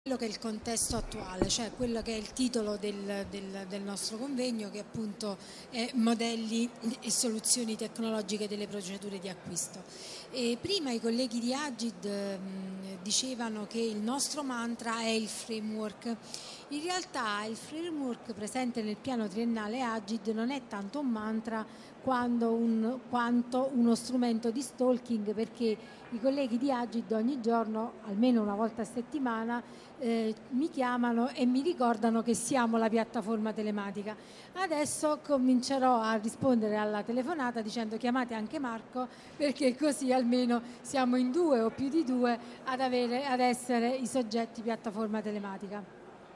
Quello che è il contesto attuale, cioè quello che è il titolo del nostro convegno, che appunto è modelli e soluzioni tecnologiche delle procedure di acquisto. E prima i colleghi di Agid dicevano che il nostro mantra è il framework. In realtà il framework presente nel piano triennale Agid non è tanto un mantra quanto uno strumento di stalking, perché i colleghi di Agid ogni giorno, almeno una volta a settimana, mi chiamano e mi ricordano che siamo la piattaforma telematica. Adesso comincerò a rispondere alla telefonata dicendo: chiamate anche Marco, perché così almeno siamo in due o più di due ad essere i soggetti piattaforma telematica.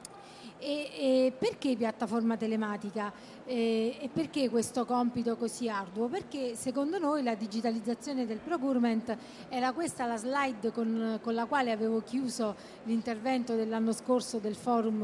E perché piattaforma telematica? E perché questo compito così arduo? Perché secondo noi la digitalizzazione del procurement, era questa la slide con la quale avevo chiuso l'intervento dell'anno scorso del forum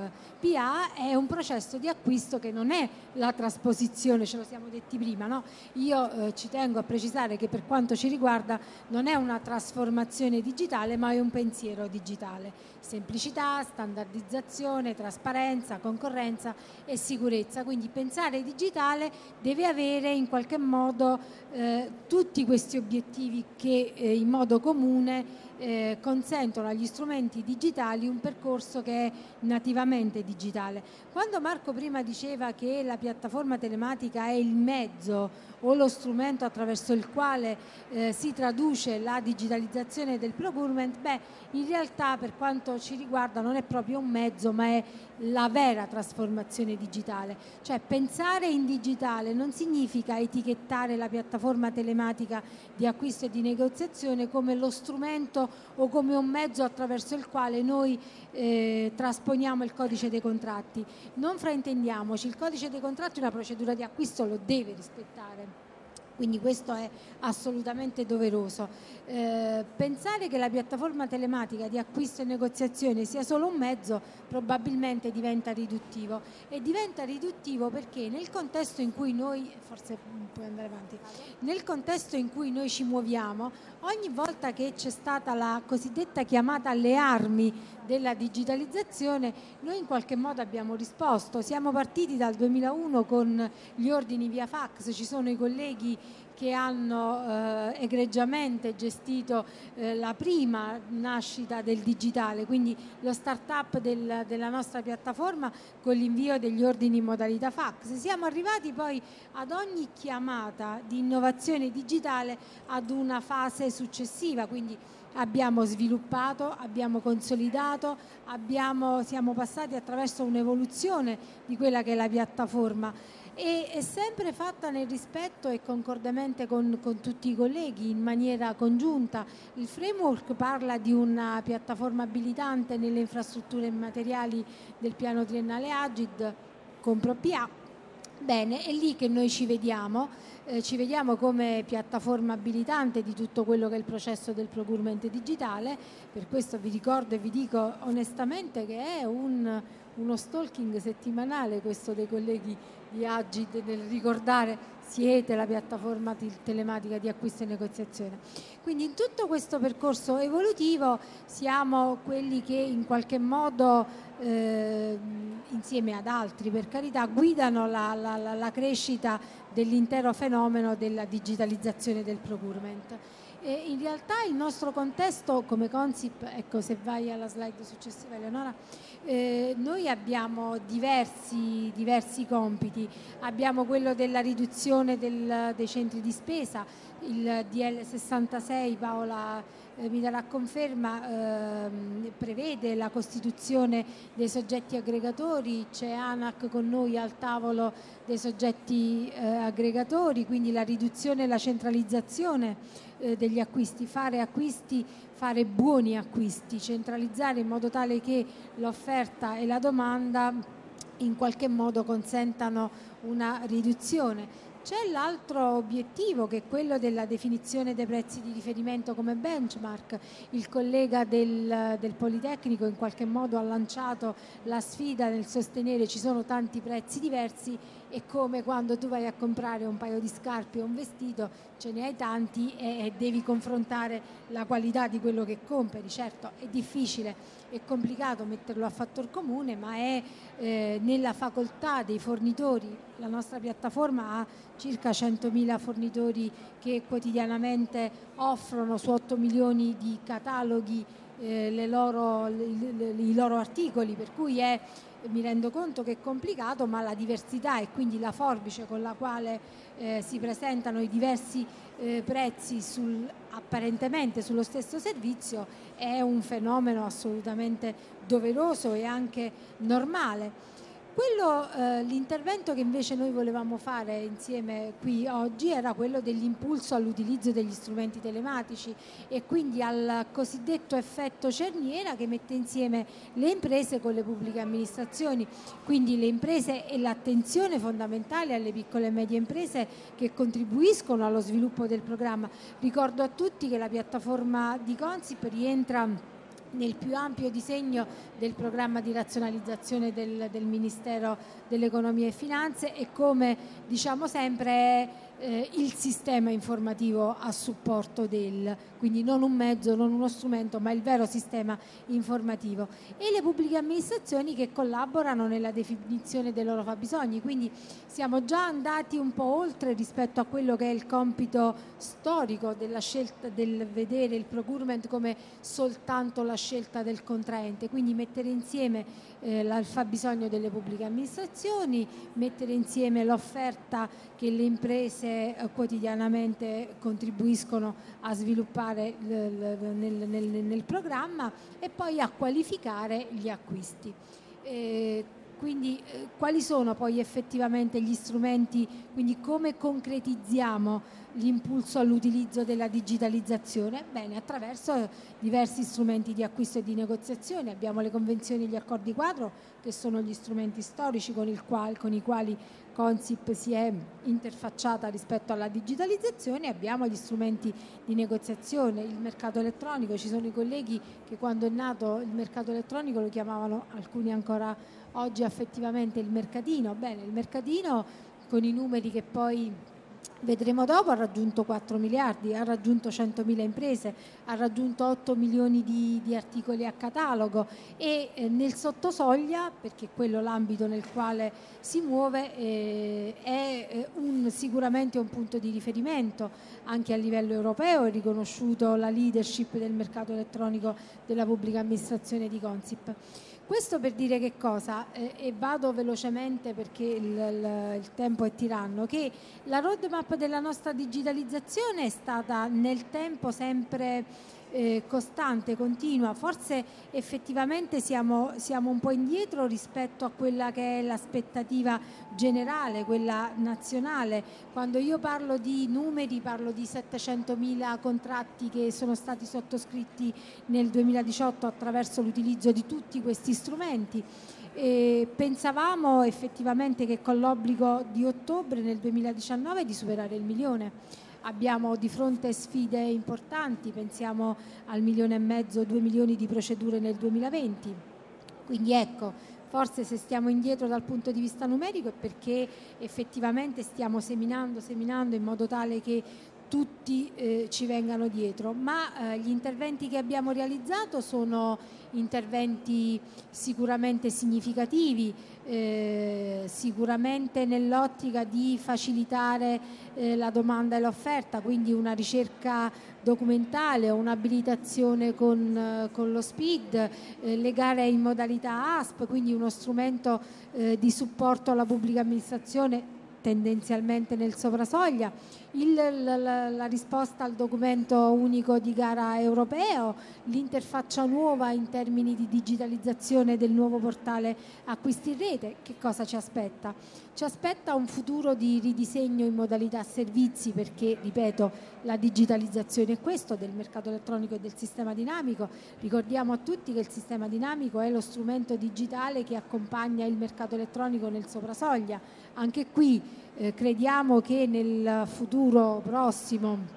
PA, è un processo di acquisto che non è la trasposizione, ce lo siamo detti prima, no? Io ci tengo a precisare che per quanto ci riguarda non è una trasformazione digitale, ma è un pensiero digitale. Semplicità, standardizzazione, trasparenza, concorrenza e sicurezza. Quindi pensare digitale deve avere in qualche modo tutti questi obiettivi che in modo comune consentono agli strumenti digitali un percorso che è nativamente digitale. Quando Marco prima diceva che la piattaforma telematica è il mezzo o lo strumento attraverso il quale si traduce la digitalizzazione del procurement, in realtà per quanto ci riguarda non è proprio un mezzo, ma è la vera trasformazione digitale. Cioè pensare in digitale non significa etichettare la piattaforma telematica di acquisto e di negoziazione come lo strumento o come un mezzo attraverso il quale noi trasponiamo il codice dei contratti. Non fraintendiamoci, il codice dei contratti una procedura di acquisto lo deve rispettare. Quindi questo è assolutamente doveroso. Pensare che la piattaforma telematica di acquisto e negoziazione sia solo un mezzo probabilmente diventa riduttivo, e diventa riduttivo perché nel contesto in cui noi, forse puoi andare avanti, nel contesto in cui noi ci muoviamo, ogni volta che c'è stata la cosiddetta chiamata alle armi della digitalizzazione, noi in qualche modo abbiamo risposto. Siamo partiti dal 2001 con gli ordini via fax, ci sono i colleghi che hanno egregiamente gestito la prima nascita del digitale, quindi lo start-up della nostra piattaforma con l'invio degli ordini in modalità fax. Siamo arrivati poi ad ogni chiamata di innovazione digitale ad una fase successiva, quindi abbiamo sviluppato, abbiamo consolidato, siamo passati attraverso un'evoluzione di quella che è la piattaforma, e è sempre fatta nel rispetto e concordemente con tutti i colleghi in maniera congiunta. Il framework parla di una piattaforma abilitante nelle infrastrutture immateriali del piano triennale Agid, compro PA. Bene, è lì che noi ci vediamo come piattaforma abilitante di tutto quello che è il processo del procurement digitale. Per questo vi ricordo e vi dico onestamente che è uno stalking settimanale questo dei colleghi di Agid nel ricordare: siete la piattaforma telematica di acquisto e negoziazione. Quindi in tutto questo percorso evolutivo siamo quelli che in qualche modo insieme ad altri, per carità, guidano la crescita dell'intero fenomeno della digitalizzazione del procurement. E in realtà il nostro contesto come Consip, ecco, se vai alla slide successiva Eleonora, noi abbiamo diversi compiti. Abbiamo quello della riduzione dei centri di spesa, il DL 66, Paola mi darà conferma, prevede la costituzione dei soggetti aggregatori, c'è ANAC con noi al tavolo dei soggetti aggregatori, quindi la riduzione e la centralizzazione degli acquisti, fare buoni acquisti, centralizzare in modo tale che l'offerta e la domanda in qualche modo consentano una riduzione. C'è l'altro obiettivo, che è quello della definizione dei prezzi di riferimento come benchmark. Il collega del Politecnico in qualche modo ha lanciato la sfida nel sostenere: ci sono tanti prezzi diversi, e come quando tu vai a comprare un paio di scarpe o un vestito, ce ne hai tanti e devi confrontare la qualità di quello che compri. Certo, è difficile è complicato metterlo a fattor comune, ma è nella facoltà dei fornitori. La nostra piattaforma ha circa 100.000 fornitori che quotidianamente offrono su 8 milioni di cataloghi i loro articoli, per cui mi rendo conto che è complicato, ma la diversità e quindi la forbice con la quale si presentano i diversi prezzi apparentemente sullo stesso servizio è un fenomeno assolutamente doveroso e anche normale. L'intervento che invece noi volevamo fare insieme qui oggi era quello dell'impulso all'utilizzo degli strumenti telematici e quindi al cosiddetto effetto cerniera che mette insieme le imprese con le pubbliche amministrazioni, quindi le imprese e l'attenzione fondamentale alle piccole e medie imprese che contribuiscono allo sviluppo del programma. Ricordo a tutti che la piattaforma di Consip rientra nel più ampio disegno del programma di razionalizzazione del Ministero dell'Economia e Finanze e, come diciamo sempre, è il sistema informativo a supporto quindi non un mezzo, non uno strumento, ma il vero sistema informativo, e le pubbliche amministrazioni che collaborano nella definizione dei loro fabbisogni. Quindi siamo già andati un po' oltre rispetto a quello che è il compito storico della scelta del vedere il procurement come soltanto la scelta del contraente, quindi mettere insieme il fabbisogno delle pubbliche amministrazioni, mettere insieme l'offerta che le imprese quotidianamente contribuiscono a sviluppare nel programma e poi a qualificare gli acquisti. Quindi quali sono poi effettivamente gli strumenti, quindi come concretizziamo l'impulso all'utilizzo della digitalizzazione? Bene, attraverso diversi strumenti di acquisto e di negoziazione. Abbiamo le convenzioni e gli accordi quadro, che sono gli strumenti storici con i quali Consip si è interfacciata rispetto alla digitalizzazione. Abbiamo gli strumenti di negoziazione, il mercato elettronico. Ci sono i colleghi che quando è nato il mercato elettronico lo chiamavano, alcuni ancora oggi affettivamente, il mercatino. Bene, il mercatino con i numeri che poi vedremo dopo ha raggiunto 4 miliardi, ha raggiunto 100.000 imprese, ha raggiunto 8 milioni di articoli a catalogo e nel sottosoglia, perché quello l'ambito nel quale si muove, è sicuramente un punto di riferimento anche a livello europeo. È riconosciuto la leadership del mercato elettronico della pubblica amministrazione di Consip. Questo per dire che cosa, e vado velocemente perché il tempo è tiranno, che la roadmap della nostra digitalizzazione è stata nel tempo sempre costante, continua. Forse effettivamente siamo un po' indietro rispetto a quella che è l'aspettativa generale, quella nazionale. Quando io parlo di numeri parlo di 700.000 contratti che sono stati sottoscritti nel 2018 attraverso l'utilizzo di tutti questi strumenti. Pensavamo effettivamente che con l'obbligo di ottobre nel 2019 di superare il 1 milione. Abbiamo di fronte sfide importanti, pensiamo al 1,5 milioni, 2 milioni di procedure nel 2020. Quindi ecco, forse se stiamo indietro dal punto di vista numerico è perché effettivamente stiamo seminando in modo tale che tutti ci vengano dietro, ma gli interventi che abbiamo realizzato sono interventi sicuramente significativi, sicuramente nell'ottica di facilitare la domanda e l'offerta, quindi una ricerca documentale o un'abilitazione con lo SPID, le gare in modalità ASP, quindi uno strumento di supporto alla pubblica amministrazione tendenzialmente nel soprasoglia, la risposta al documento unico di gara europeo, l'interfaccia nuova in termini di digitalizzazione del nuovo portale acquisti in rete. Che cosa ci aspetta? Ci aspetta un futuro di ridisegno in modalità servizi, perché, ripeto, la digitalizzazione è questo del mercato elettronico e del sistema dinamico. Ricordiamo a tutti che il sistema dinamico è lo strumento digitale che accompagna il mercato elettronico nel soprasoglia. Anche qui crediamo che nel futuro prossimo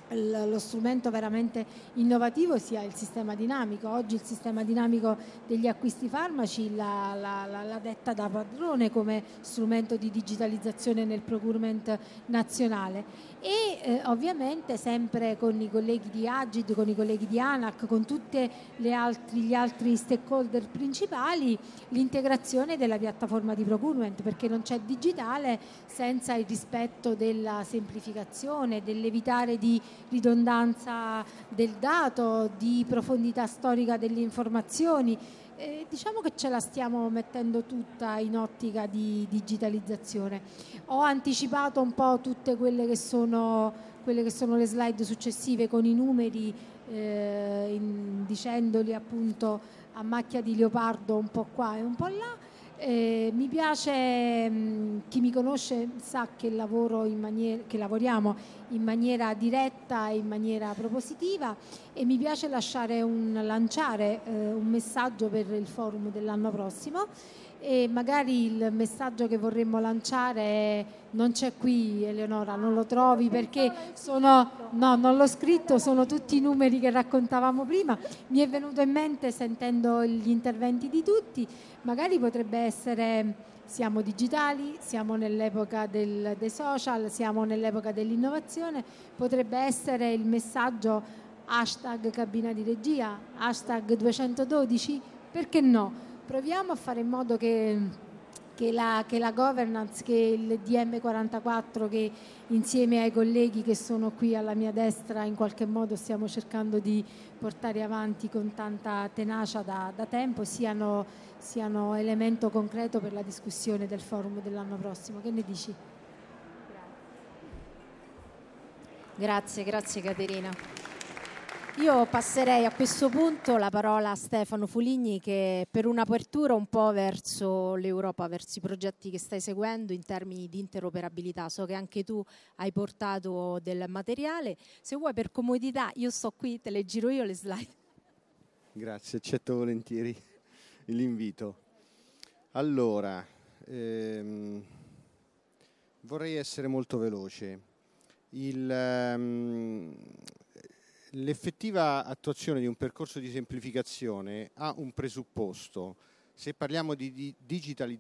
lo strumento veramente innovativo sia il sistema dinamico. Oggi il sistema dinamico degli acquisti farmaci l'ha detta da padrone come strumento di digitalizzazione nel procurement nazionale e ovviamente sempre con i colleghi di Agid, con i colleghi di ANAC, con tutti gli altri stakeholder principali, l'integrazione della piattaforma di procurement, perché non c'è digitale senza il rispetto della semplificazione, dell'evitare di ridondanza del dato, di profondità storica delle informazioni. Diciamo che ce la stiamo mettendo tutta in ottica di digitalizzazione. Ho anticipato un po' tutte quelle che sono le slide successive con i numeri, dicendoli appunto a macchia di leopardo un po' qua e un po' là. Mi piace, chi mi conosce sa che lavoriamo in maniera diretta e in maniera propositiva e mi piace lanciare un messaggio per il forum dell'anno prossimo e magari il messaggio che vorremmo lanciare è, non c'è qui Eleonora, non lo trovi perché non l'ho scritto, sono tutti i numeri che raccontavamo prima, mi è venuto in mente sentendo gli interventi di tutti, magari potrebbe essere: siamo digitali, siamo nell'epoca dei social, siamo nell'epoca dell'innovazione, potrebbe essere il messaggio hashtag cabina di regia, hashtag 212, perché no? Proviamo a fare in modo che la governance, che il DM44, che insieme ai colleghi che sono qui alla mia destra in qualche modo stiamo cercando di portare avanti con tanta tenacia da tempo, siano elemento concreto per la discussione del forum dell'anno prossimo. Che ne dici? Grazie Caterina. Io passerei a questo punto la parola a Stefano Fuligni, che per un'apertura un po' verso l'Europa, verso i progetti che stai seguendo in termini di interoperabilità. So che anche tu hai portato del materiale. Se vuoi, per comodità, io sto qui, te le giro io le slide. Grazie, accetto volentieri l'invito. Allora, vorrei essere molto veloce. L'effettiva attuazione di un percorso di semplificazione ha un presupposto. Se parliamo di digitalizzazione